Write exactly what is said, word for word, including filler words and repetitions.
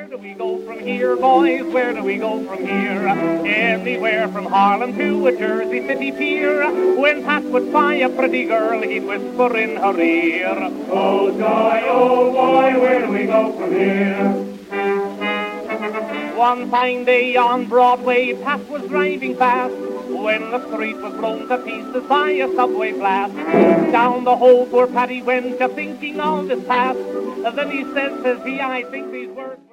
Where do we go from here, boys? Where do we go from here? Anywhere from Harlem to a Jersey City pier. When Pat would buy a pretty girl, he'd whisper in her ear, oh joy, oh boy, where do we go from here? One fine day on Broadway, Pat was driving fast when the street was blown to pieces by a subway blast. Down the hole poor Paddy went, just thinking of his past. Then he says, says he, I think these words...